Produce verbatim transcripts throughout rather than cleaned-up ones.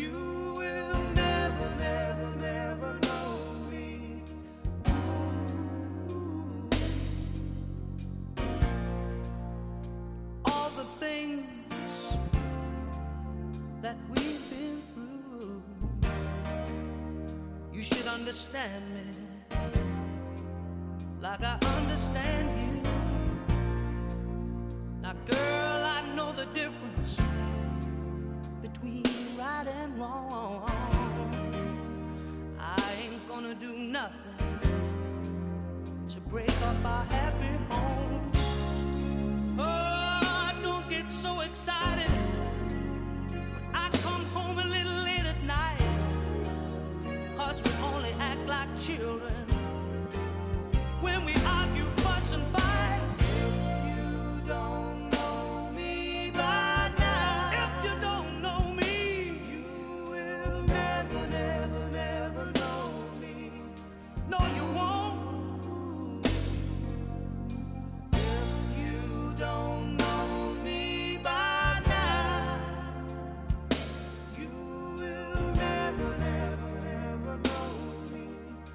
Understand me like I understand you. Now, girl, I know the difference between right and wrong. I ain't gonna do nothing to break up our happy home. Oh, don't get so excited when I come home a little late at night. Cause we only act like children when we argue, fuss and fight. If you don't know me by now, if you don't know me, you will never, never, never know me. No, you won't. If you don't know me by now, you will never, never, never know me.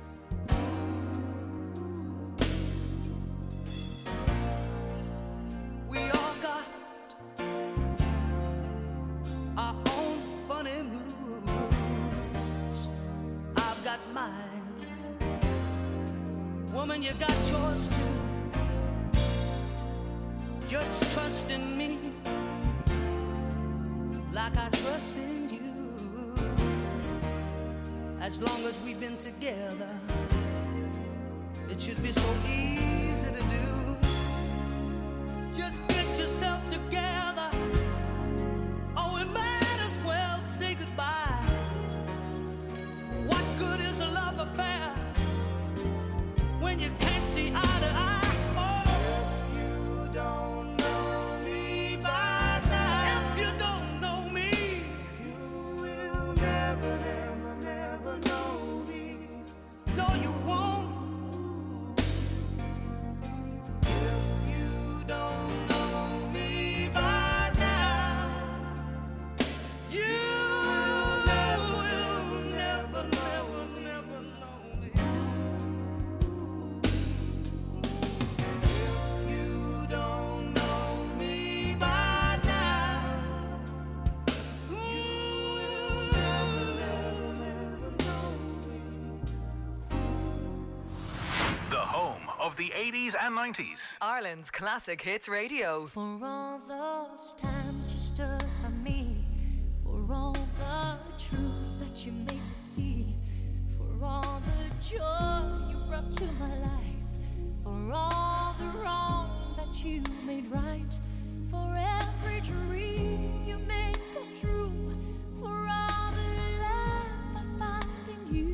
We all got our own funny moods. I've got mine. Woman, you got yours too. Just trust in me like I trust in you. As long as we've been together, it should be so easy to do. Just get yourself together. Oh, we might as well say goodbye. What good is a love affair when you can't see eye to eye? Oh, if you don't know me by now, if you don't know me, you will never, never, never know me. No, you won't. If you don't know me by now, you will never, never, never know me. If you don't know me by now, you will never, never, never know me. The home of the eighties and nineties. Ireland's Classic Hits Radio. For all those times you stood by me, for all the truth that you made me see, for all the joy you brought to my life, for all the wrong that you made right, for every dream you made come true, for all the love I find in you,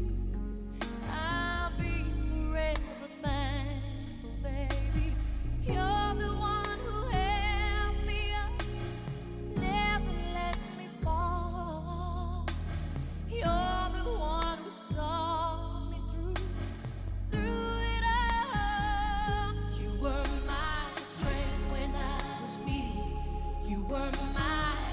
I'll be forever thankful, baby. You're the one who held me up, never let me fall. You're the one who saw me through, through it all. You were my strength when I was weak. You were my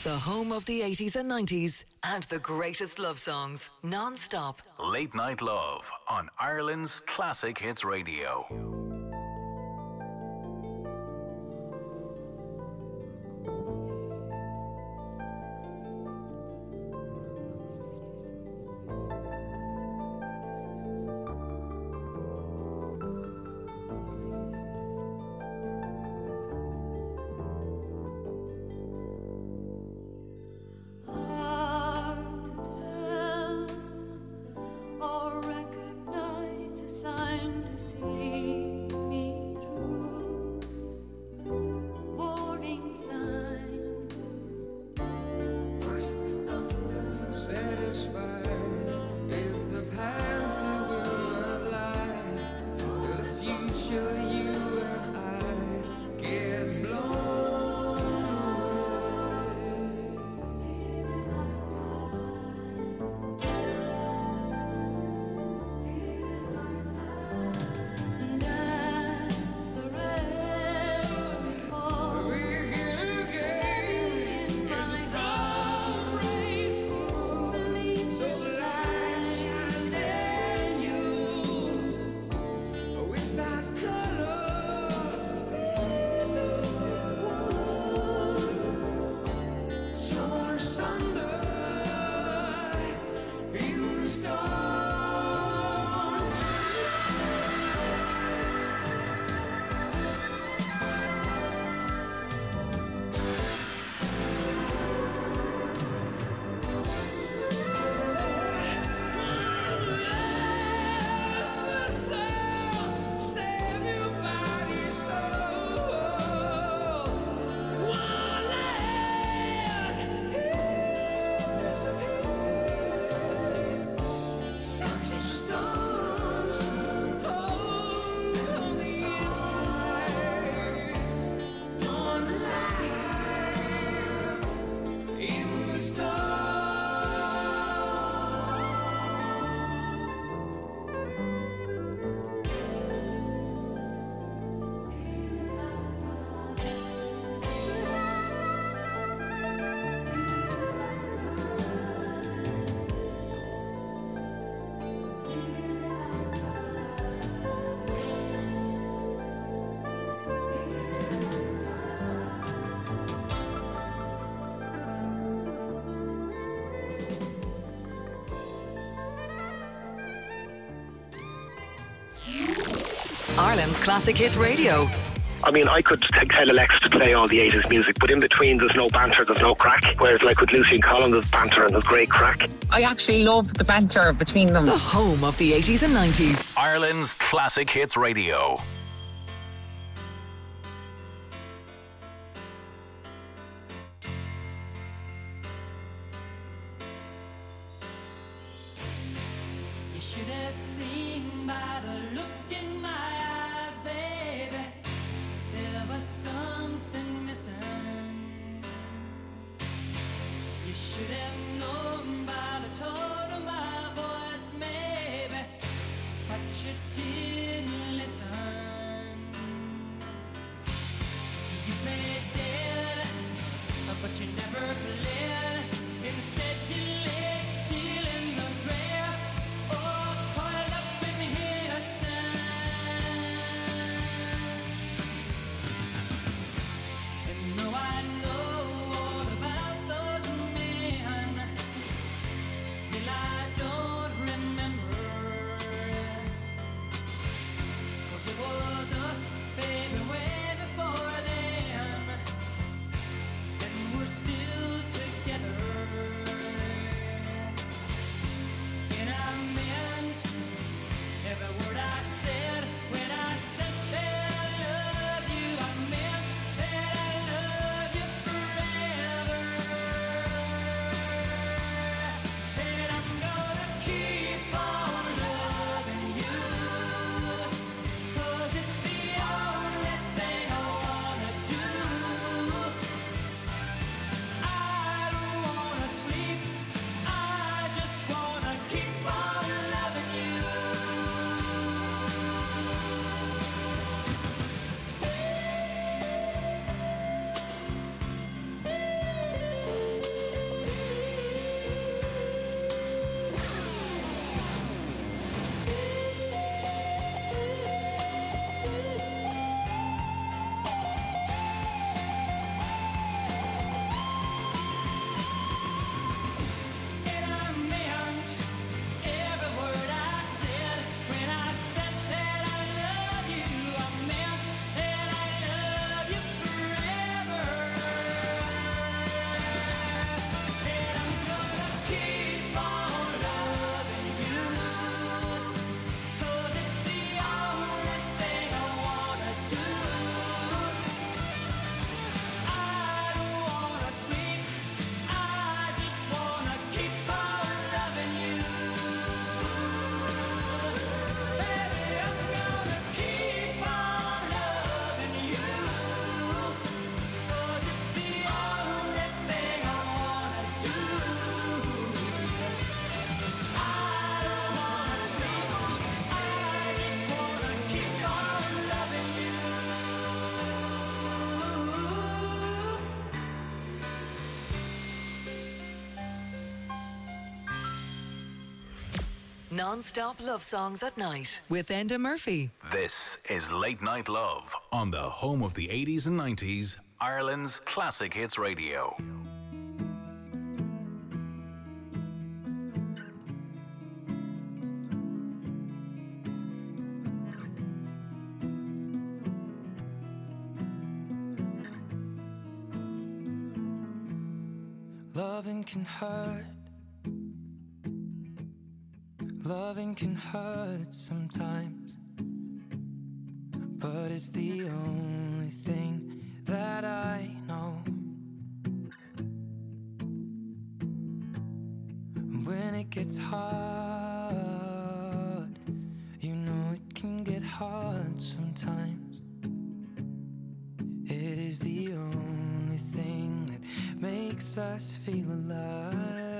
The home of the eighties and nineties and the greatest love songs, non-stop. Late Night Love on Ireland's Classic Hits Radio. Ireland's Classic Hits Radio. I mean, I could t- tell Alexa to play all the eighties music, but in between there's no banter, there's no crack. Whereas like with Lucy and Colin, there's banter and there's great crack. I actually love the banter between them. The home of the eighties and nineties. Ireland's Classic Hits Radio. You should have seen by the look in my eyes, baby. There was something missing. You should have known by the tone of my voice, maybe, but you didn't listen. You played dead, but you never played. Instead you laid still in the grass, or coiled up in innocence. And though I know all about those men, still I don't remember. 'Cause it was us, baby, way before them, and we're still together. Non-stop love songs at night with Enda Murphy. This is Late Night Love on the home of the eighties and nineties, Ireland's classic hits radio. Loving can hurt. Loving can hurt sometimes, but it's the only thing that I know. When it gets hard, you know it can get hard sometimes. It is the only thing that makes us feel alive.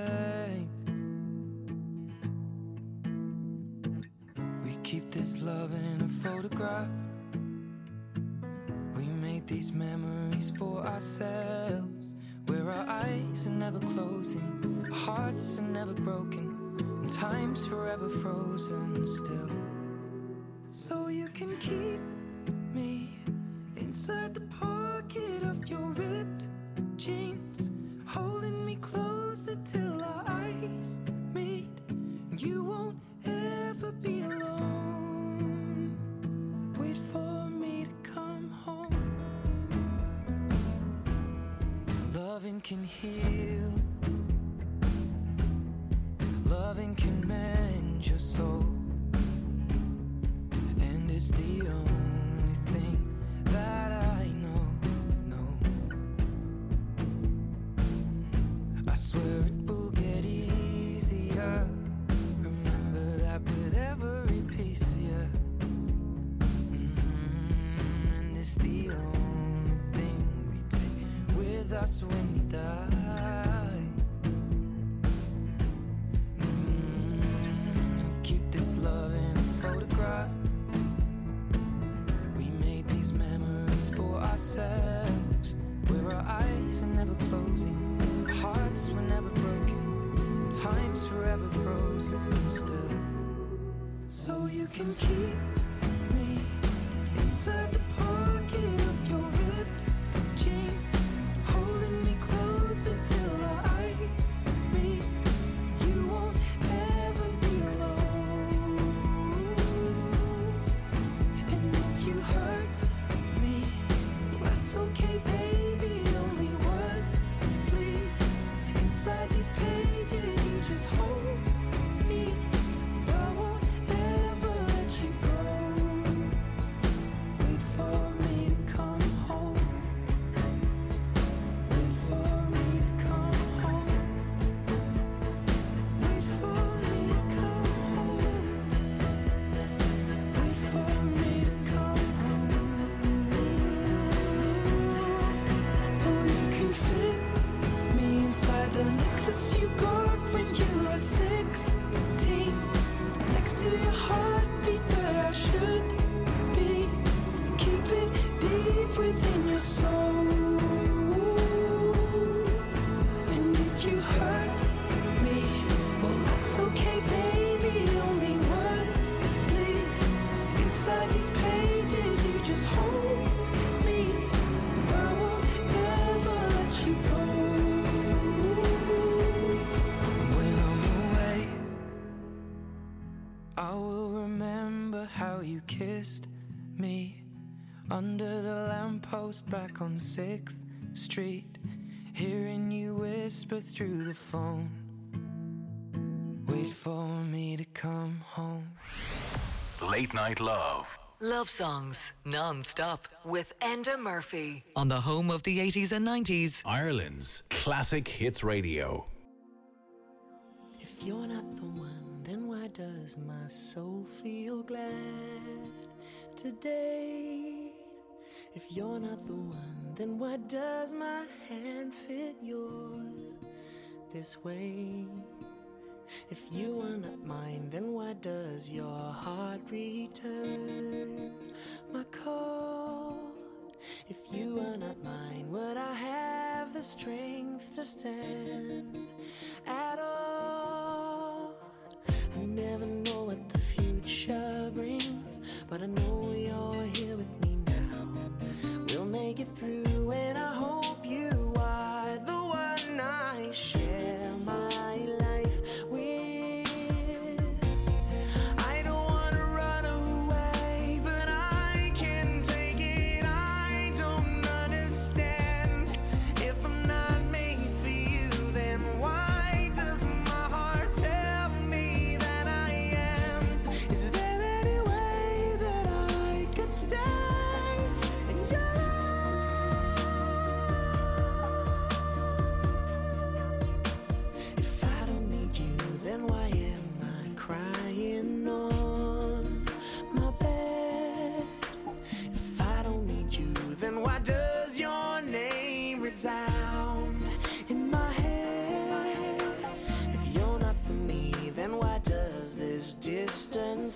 Keep this love in a photograph. We made these memories for ourselves, where our eyes are never closing, our hearts are never broken, and time's forever frozen still. So you can keep me inside the pocket of your ripped jeans, holding me closer till our eyes meet, and you won't ever be alone. Wait for me to come home. Loving can heal. Loving can mend your soul. And it's the only thing that I know, no. I swear it will get easier. Remember that with every piece of you. Mm-hmm. And it's the only thing we take with us when we die. Mm-hmm. We keep this love in its photograph. We made these memories for ourselves, where our eyes are never closing, our hearts were never broken, time's forever frozen still. So you can keep me inside the pocket of your ripped jeans, holding me closer till our eyes meet. You won't ever be alone. And if you hurt me, that's okay, baby. Only words bleed inside these pages. You just hold me. I won't ever let you go. Wait for me to come home. Wait for me to come home. Wait for me to come home. Wait for me to come home. Oh, you can fit me inside the necklace you got when you were sixteen, next to your heartbeat where I should be. Keep it deep within your soul. And if you hurt me, well, that's okay, baby. Only words bleed inside these pages. You just hold me. I won't ever let you go. When I'm away, I will remember how you kissed me under the lamppost back on sixth street, hearing you whisper through the phone. Wait for me to come home. Late Night Love. Love songs non-stop with Enda Murphy on the home of the eighties and nineties, Ireland's classic hits radio. If you're not the one, then why does my soul feel glad today? If you're not the one, then why does my hand fit yours this way? If you are not mine, then why does your heart return my call? If you are not mine, would I have the strength to stand at all? I never know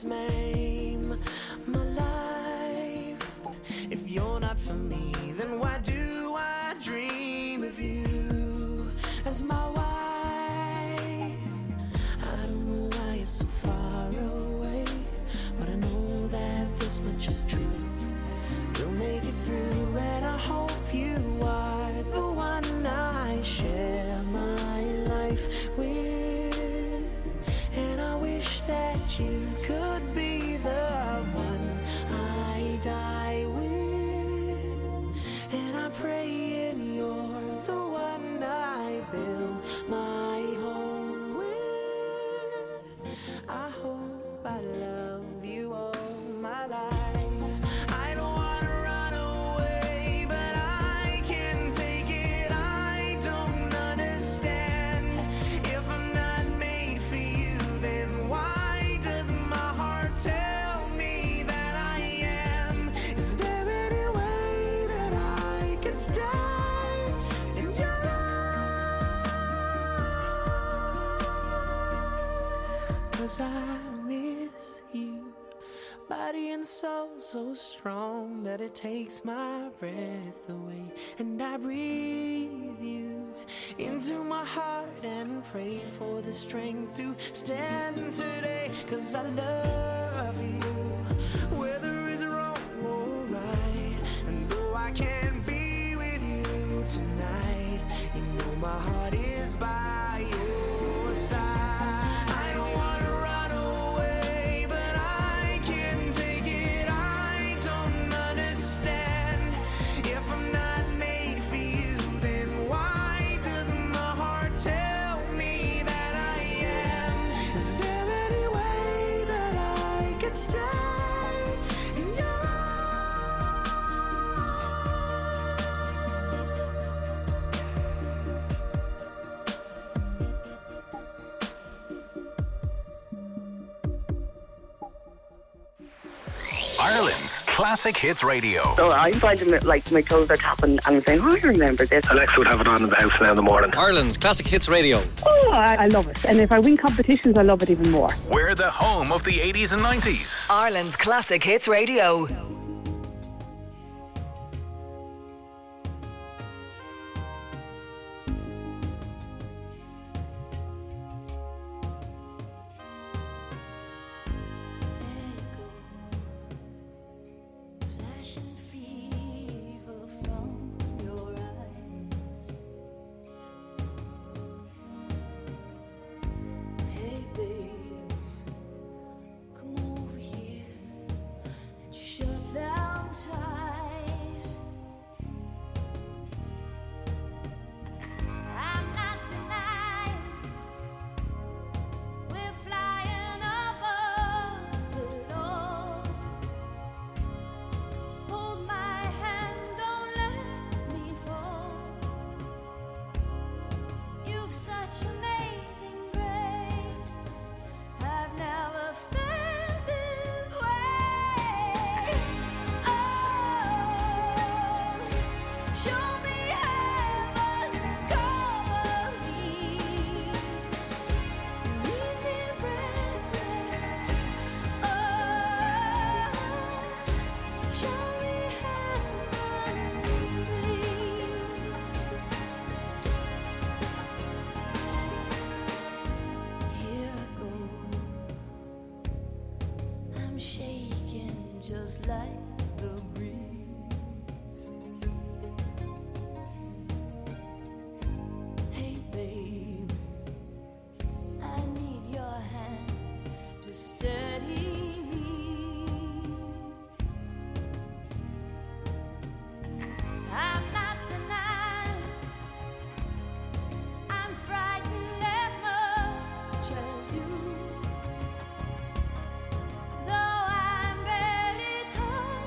maim my life. If you're not for me, then why do I dream of you as my wife? I don't know why you're so far away, but I know that this much is true. We'll make it through, and I hope you are the one I share my life with. And I wish that you could be the one I die with. And I pray and you're the one I build my home with. I hope I love you all my life. I miss you, body and soul so strong that it takes my breath away. And I breathe you into my heart and pray for the strength to stand today. Cause I love you, whether it's wrong or right. And though I can't be with you tonight, you know my heart is by your side. Ireland's Classic Hits Radio. So I'm finding that like my toes are tapping and I'm saying, oh, I remember this. Alexa would have it on in the house now in the morning. Ireland's Classic Hits Radio. Oh, I, I love it. And if I win competitions, I love it even more. We're the home of the eighties and nineties. Ireland's Classic Hits Radio. Though I'm barely taught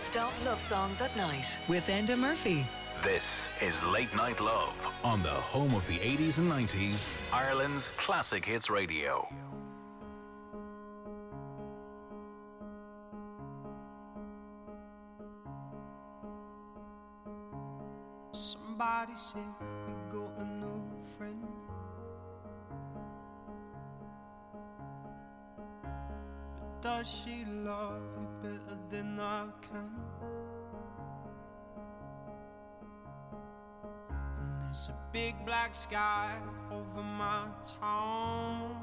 Non-stop love songs at night with Enda Murphy. This is Late Night Love on the home of the eighties and nineties, Ireland's classic hits radio. Somebody said you got a new friend. But does she love you better than I can? And there's a big black sky over my town.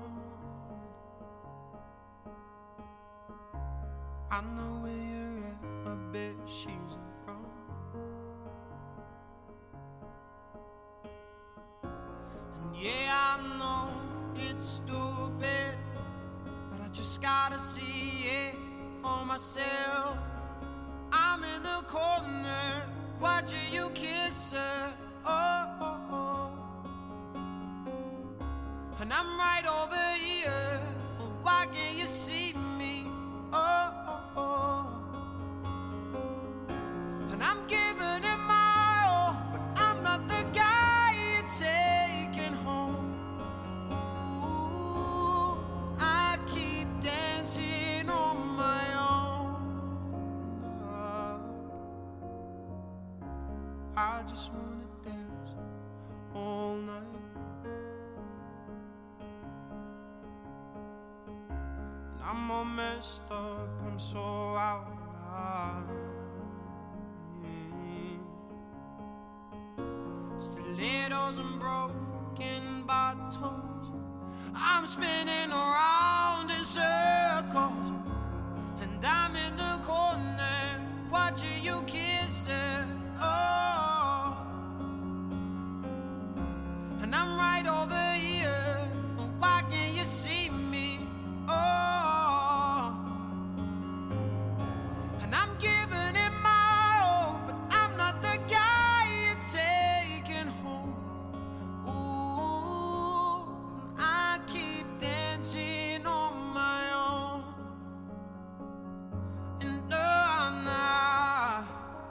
I know where you're at, I bet she's around. Yeah, I know it's stupid, but I just gotta see it for myself. I'm in the corner, watching you kiss her. Oh, oh, oh. And I'm right over here. Why can't you see me? Oh, oh, oh. And I'm giving it my all, but I'm not the guy you taking home. Ooh, I keep dancing on my own. I just wanna dance all night. And I'm all messed up, I'm so out of line. Stilettos and broken bottles, I'm spinning around in circles. And I'm in the corner, watching you kiss her. Oh, and I'm right over here. Why can't you see me? Oh, and I'm giving it my all, but I'm not the guy you're taking home. Ooh, I keep dancing on my own. And uh, nah.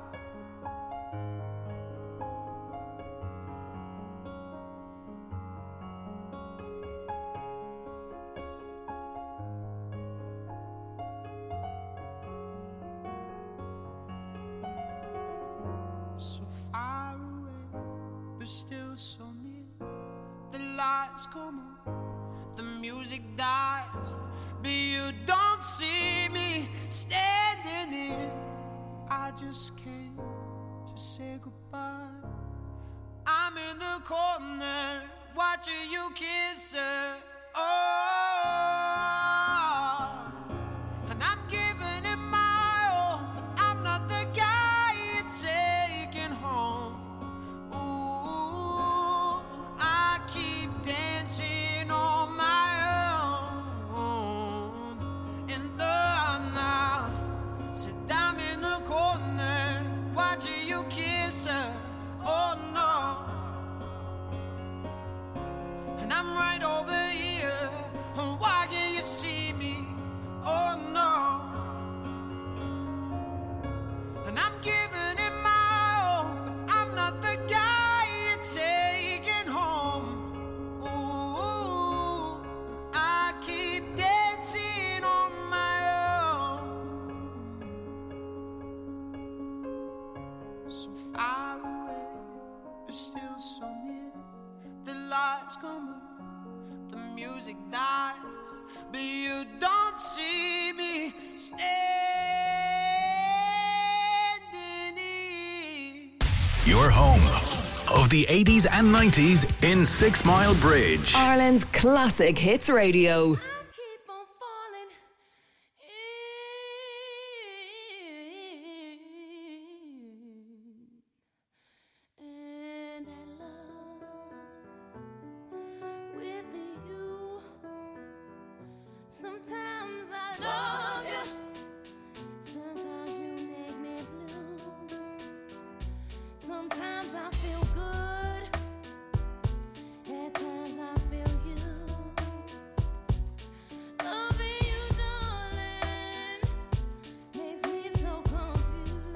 So far away, but still so near. The lights come on, the music dies, but you don't see me standing here. I just came to say goodbye. I'm in the corner, watching you kiss her. Oh, and I'm giving it my all, but I'm not the guy you're taking home. Ooh, I keep dancing on my own. In the night, said I'm in the corner, watching you kiss her. Oh no, and I'm right over here. Why can't you see me? Oh no, and I'm giving it my all, but I'm not the guy you're taking home. Ooh, I keep dancing on my own. So far away, but still so near. The lights come on, the music dies, but you don't see me standing here. Your home of the eighties and nineties in Six Mile Bridge. Ireland's classic hits radio. Keep on falling in, and I love with you. Sometimes I love you, sometimes you make me blue. Sometimes I feel good, at times I feel used. Loving you, darling, makes me so confused.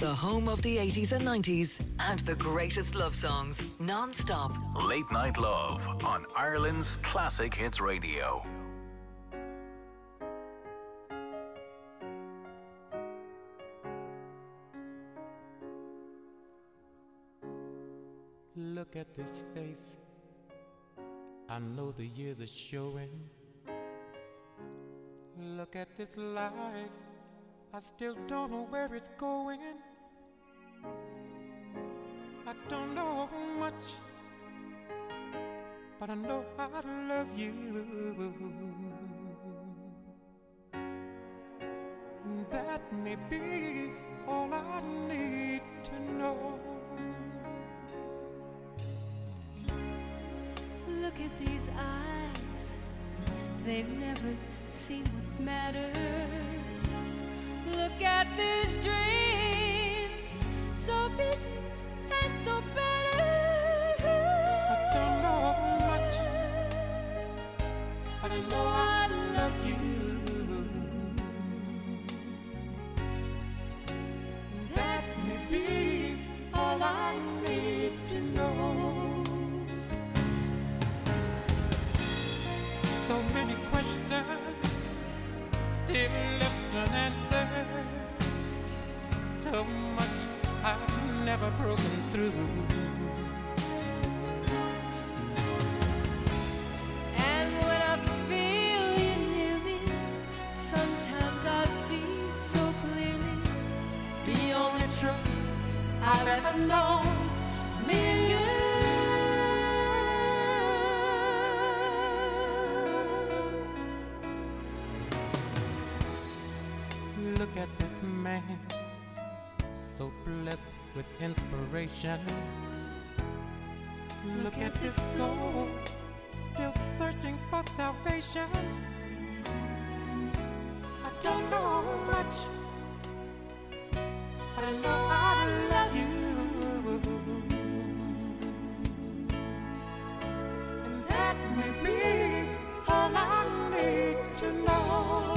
the home of the eighties and nineties and the greatest love songs, non-stop. Late Night Love on Ireland's Classic Hits Radio. Look at this face, I know the years are showing. Look at this life, I still don't know where it's going. I don't know much, but I know I love you. And that may be all I need to know. Look at these eyes, they've never seen what matters. Look at these dreams, so big and so better. I don't know much, but I know I love you. And that may be all I need to know. So many questions still left unanswered. So much I've never broken through. And when I feel you near me, sometimes I see so clearly the only truth I've ever known is me and you. Look at this man, so blessed with inspiration. Look at this soul, still searching for salvation. I don't know much, but I know I love you. And that may be all I need to know.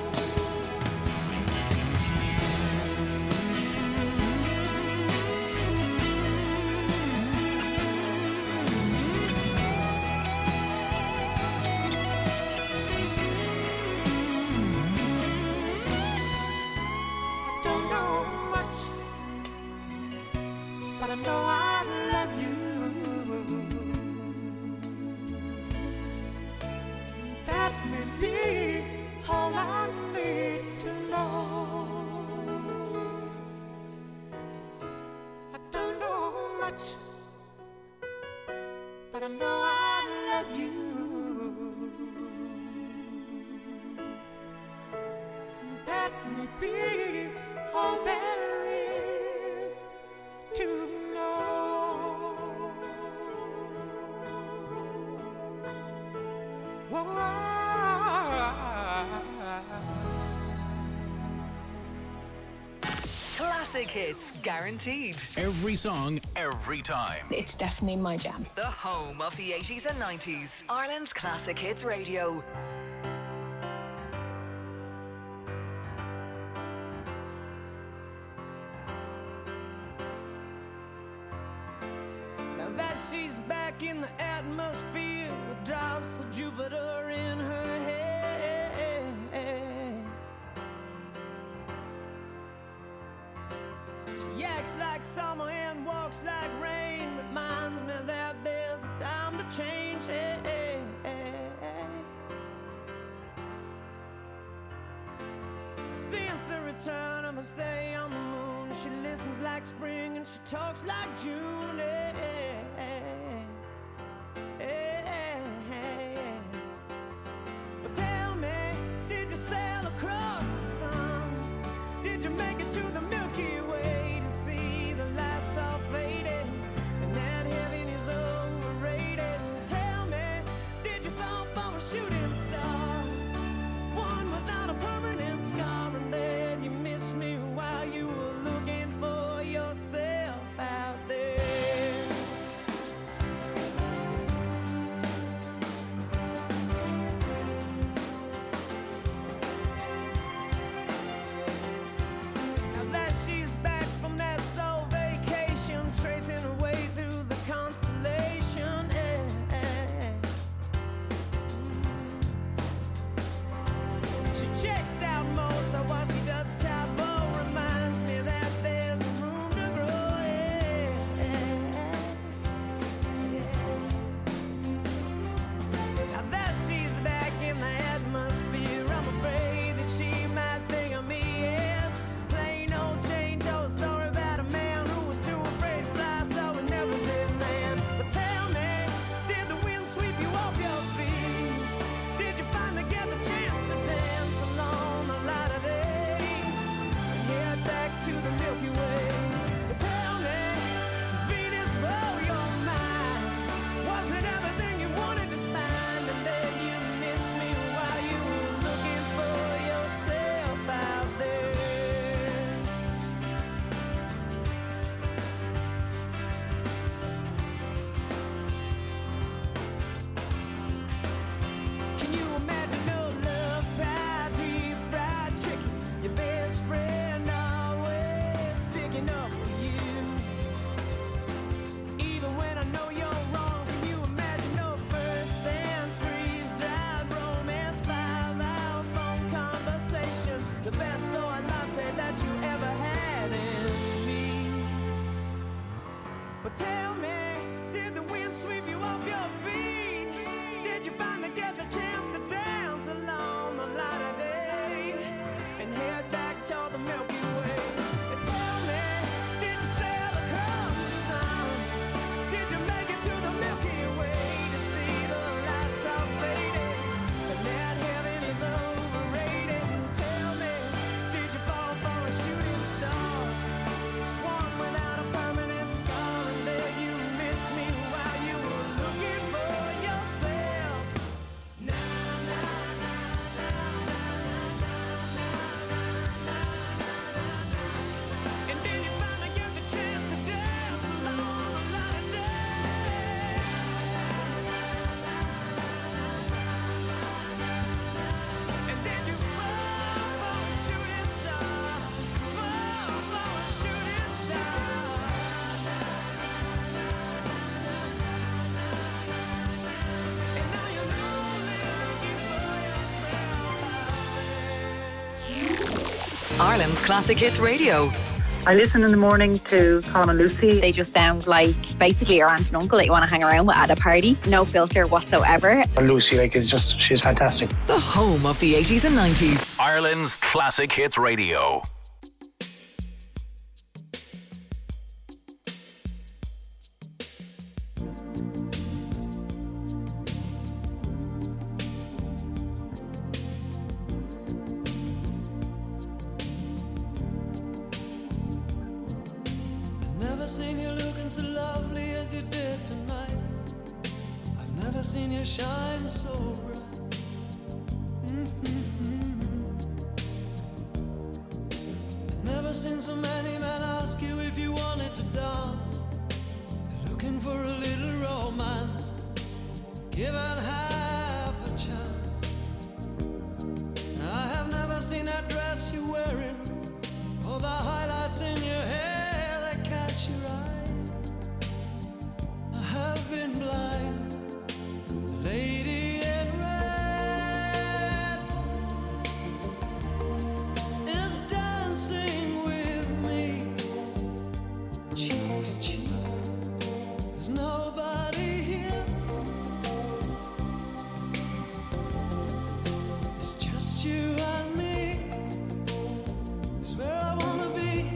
But I know I love you. That may be all I need to know. I don't know much, but I know I love you. That may be all there is to know. Whoa. Classic hits guaranteed. Every song, every time. It's definitely my jam. The home of the eighties and nineties. Ireland's Classic Hits Radio. Now that she's back in the atmosphere with drops of Jupiter in her head. She acts like summer and walks like rain. Reminds me that there's a time to change. Since the return of her stay on the moon, she listens like spring and she talks like June. Well, tell me, did you sail across the sun? Did you make it to the Milky Way to see the lights all faded and that heaven is overrated? Tell me, did you fall for a shooting star, one without a permanent scar, and then you missed me while you were looking for yourself out there? Ireland's Classic Hits Radio. I listen in the morning to Colin and Lucy. They just sound like basically your aunt and uncle that you want to hang around with at a party. No filter whatsoever. And Lucy, like, is just, she's fantastic. The home of the eighties and nineties. Ireland's Classic Hits Radio. Never seen you looking so lovely as you did tonight. I've never seen you shine so bright. Mm-hmm. I've never seen so many men ask you if you wanted to dance. They're looking for a little romance, given half a chance. I have never seen that dress you're wearing, or the highlights in your hair catch your eye. I have been blind. The lady in red is dancing with me, cheek to cheek. There's nobody here. It's just you and me. It's where I wanna be.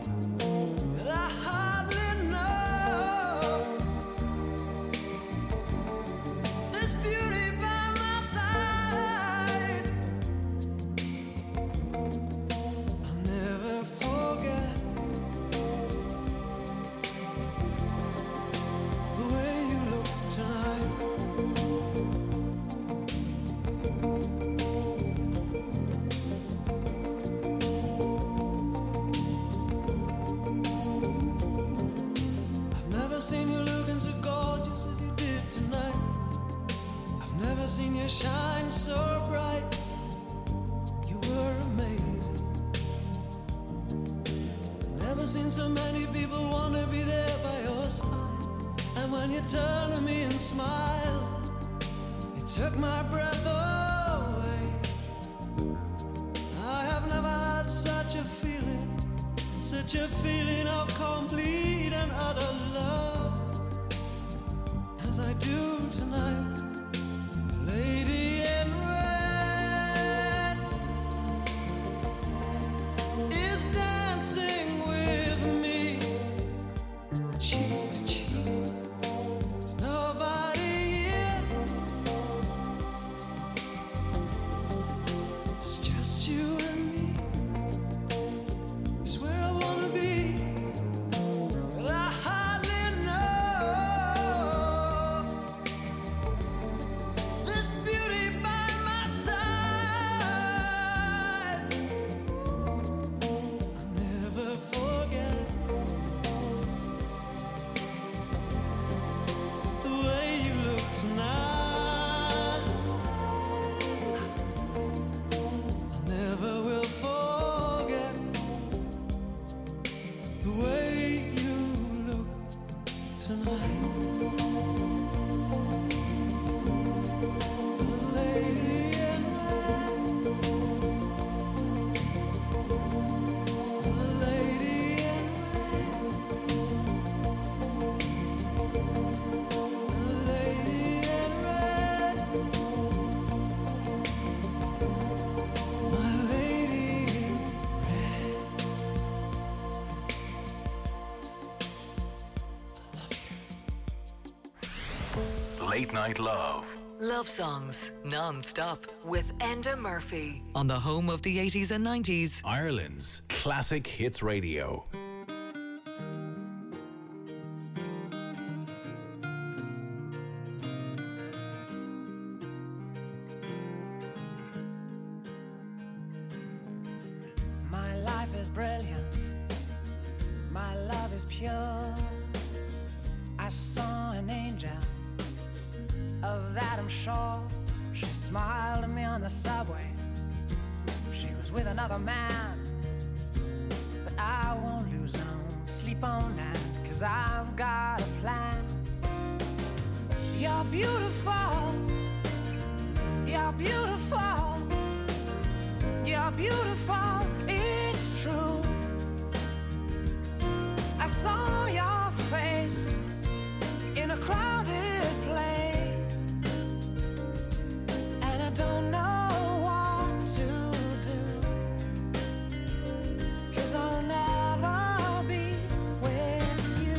Seen you shine so bright. You were amazing. Never seen so many people want to be there by your side. And when you turn to me and smile, it took my breath away. I have never had such a feeling, such a feeling of complete and utter love as I do tonight. Lady in red is dancing with me, cheek to cheek. There's nobody here. It's just you and me. It's where I wanna be. But I hardly know this beauty by my side. I'll never forget the way you look tonight. I never will forget the way you look tonight. Late Night Love. Love songs non-stop with Enda Murphy on the home of the eighties and nineties. Ireland's Classic Hits Radio. My life is brilliant. My love is pure. I saw an angel. Of that I'm sure. She smiled at me on the subway. She was with another man. But I won't lose no sleep on that, 'cause I've got a plan. You're beautiful. You're beautiful. You're beautiful. It's don't know what to do, 'cause I'll never be with you.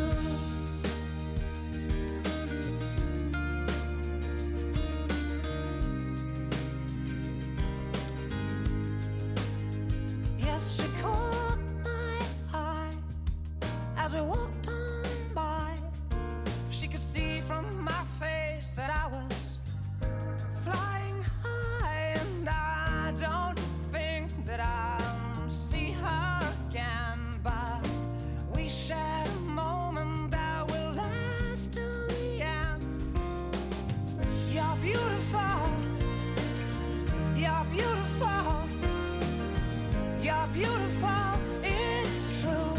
Yes, she caught my eye as we walked on by. She could see from my face that I was flying high, and I don't think that I'll see her again, but we shared a moment that will last till the end. You're beautiful, you're beautiful, you're beautiful, it's true.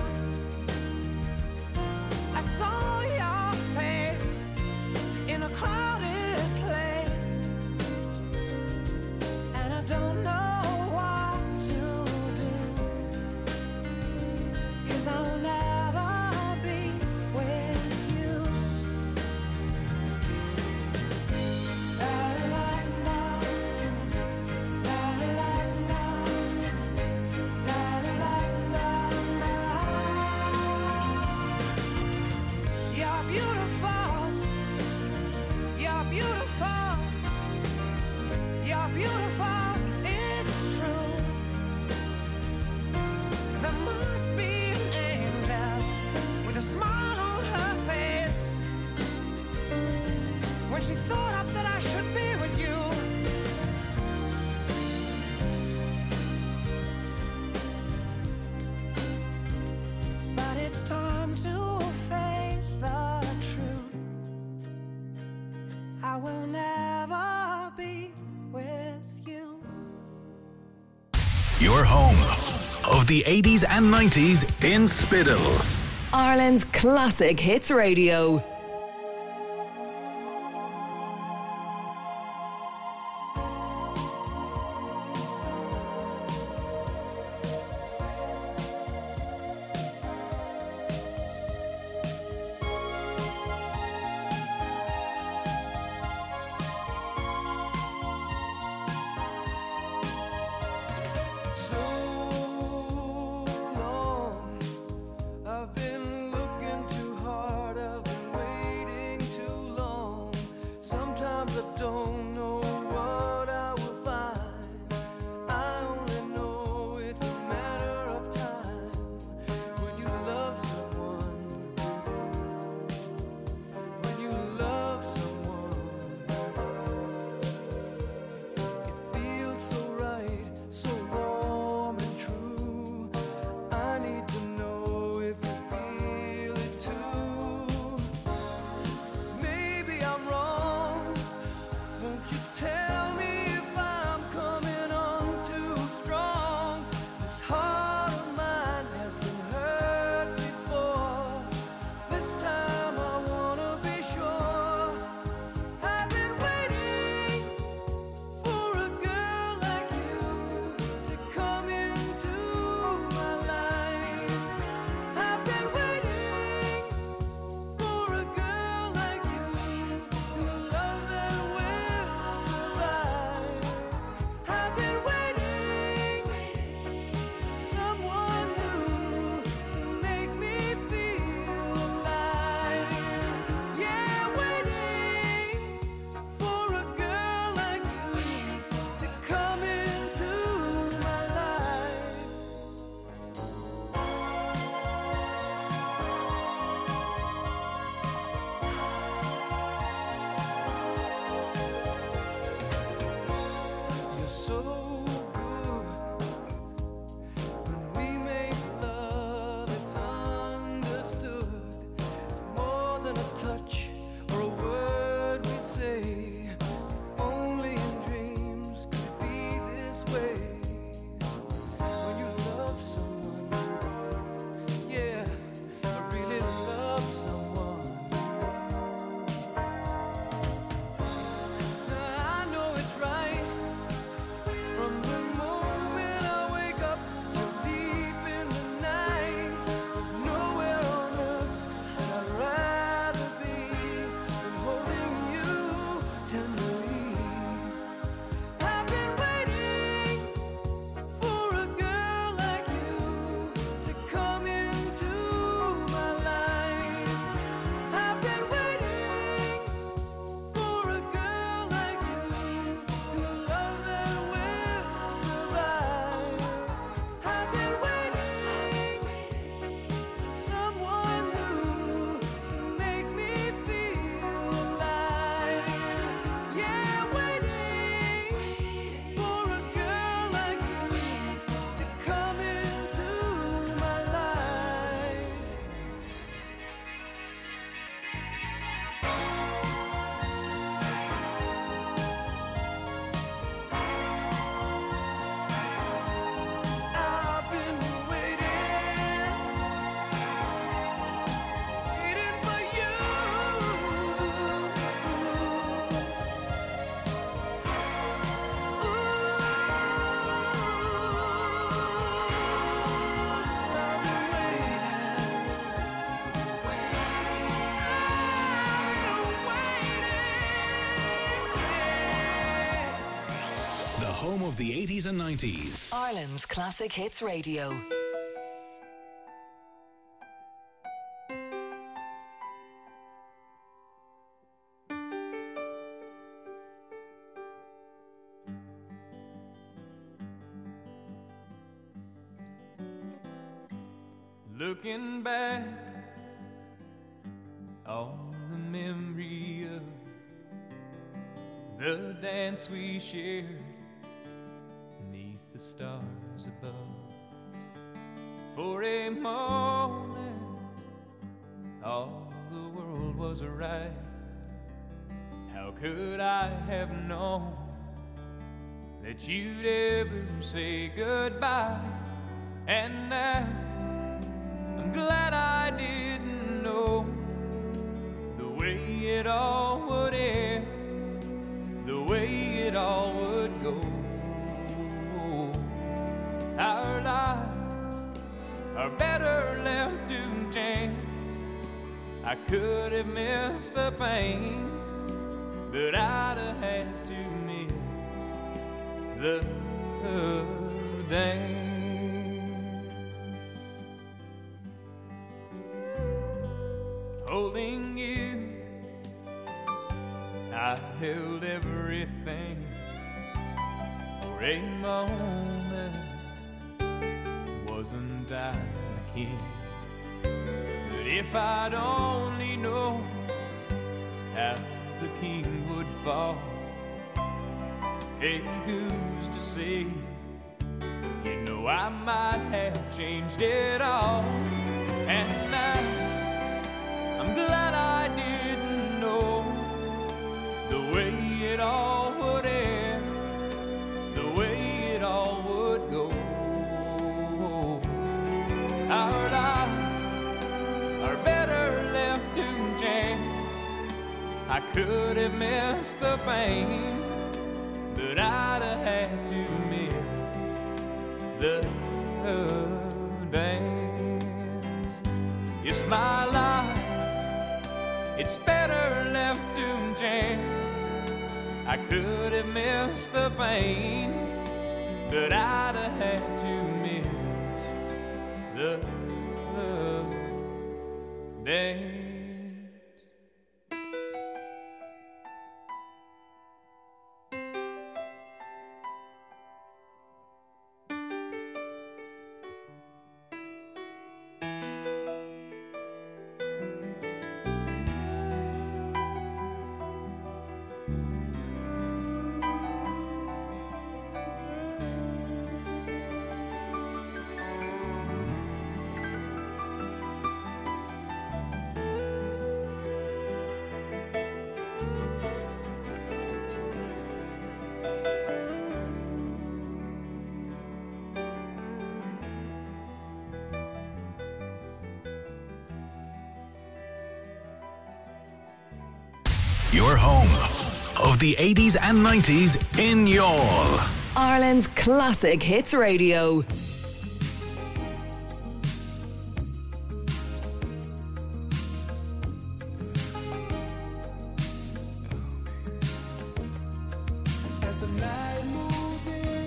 I saw your face in a crowded place, and I don't know what to do, 'cause I'll never be with you. La la la, la la la, la la la la. You're beautiful, you're beautiful, you're beautiful, it's true. There must be an angel with a smile on her face when she thought up that I should be with you. But it's time to face the truth. I will never be with you. Your home of the eighties and nineties in Spiddle. Ireland's classic hits radio. So long, I've been looking too hard, I've been home of the eighties and nineties. Ireland's Classic Hits Radio. Looking back on the memory of the dance we shared beneath the stars above. For a moment, all the world was right. How could I have known that you'd ever say goodbye? And now I'm glad I didn't know the way it all would end, the way it all would go. Our lives are better left to chance. I could have missed the pain, but I'd have had to miss the dance. Holding you, I held everything for a moment. Wasn't I the king? But if I'd only known how the king would fall, hey, who's to say? You know I might have changed it all. And now I'm glad I didn't know the way it all would end, the way it all would go. Our lives are better left to chance. I could have missed the pain, but I'd have had to miss the dance. It's my life, it's better left to chance. I could have missed the pain, but I'd have had to miss the dance. Your home of the eighties and nineties in Youghal. Ireland's Classic Hits Radio. As the night moves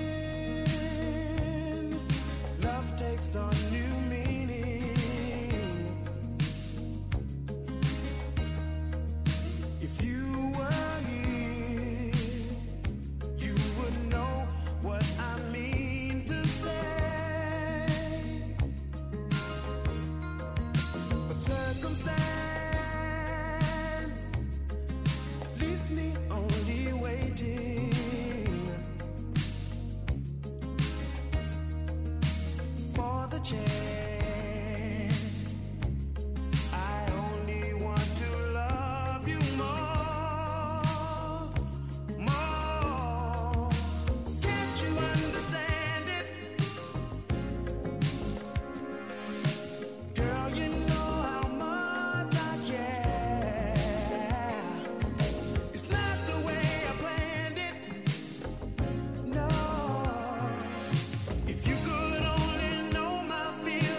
in, love takes on new meaning. If you were here, you would know what I mean to say. But circumstance leaves me only waiting for the chance. I only want to love you more, more. Can't you understand it? Girl, you know how much I care. It's not the way I planned it. No. If you could only know my feelings.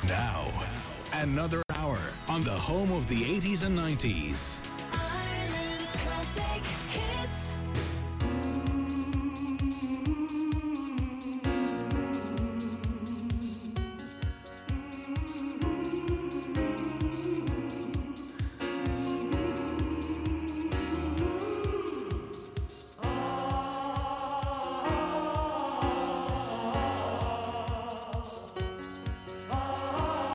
Now, another hour on the home of the eighties and nineties. Ireland's classic hits.